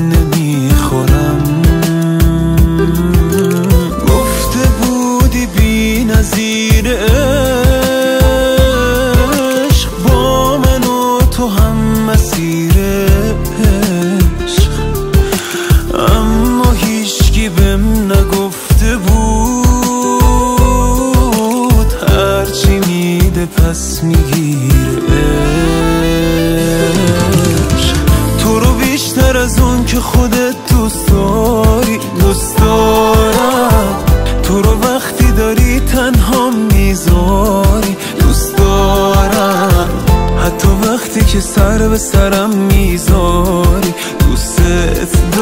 نمیخورم. گفته بودی بی نظیر عشق، با من و تو هم مسیر عشق، اما هیچکی بهم نگفته بود هرچی میده پس میگیره عشق. تو رو بیشتر از اون که خودت دوست داری دوست دارم، تو رو وقتی داری تنها میذاری دوست دارم، حتی وقتی که سر به سرم میذاری دوست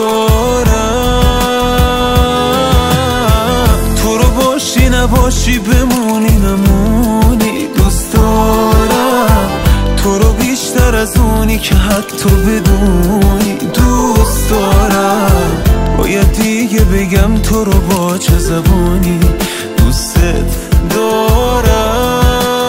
دارم. تو رو باشی نباشی بمونی نمونی دوست دارم، تو رو بیشتر از اونی که حتی بدونی دوست دارم. باید دیگه بگم تو رو با چه زبانی دوست دارم.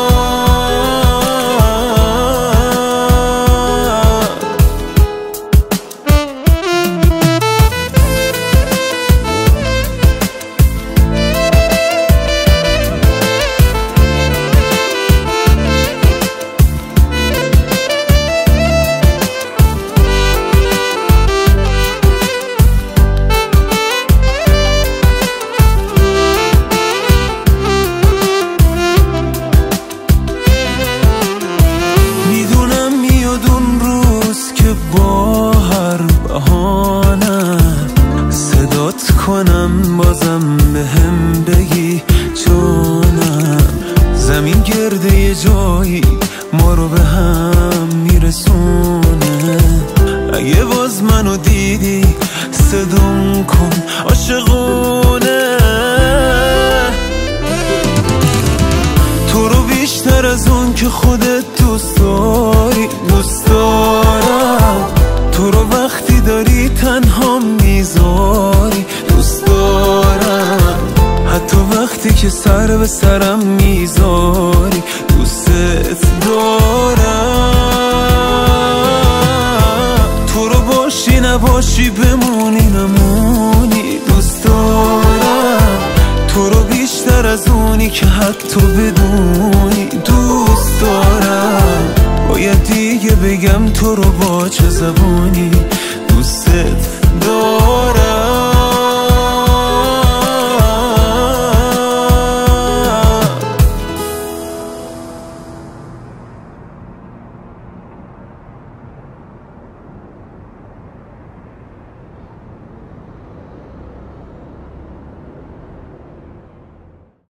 با هر بهانم صدات کنم بازم بهم بگی جانم، زمین گرده یه جایی ما رو به هم میرسونه. اگه باز منو دیدی صدام کن عاشقونه. تو رو بیشتر از اون که خودت دوست داری دوست دارم، تو رو وقتی داری تنها میذاری دوست دارم، حتی وقتی که سر به سرم میذاری دوست دارم. تو رو باشی نباشی بمونی نمونی دوست دارم، تو رو بیشتر از اونی که حتی بدونی دوست دارم. باید دیگه بگم تو رو با چه زبانی دوست دارم.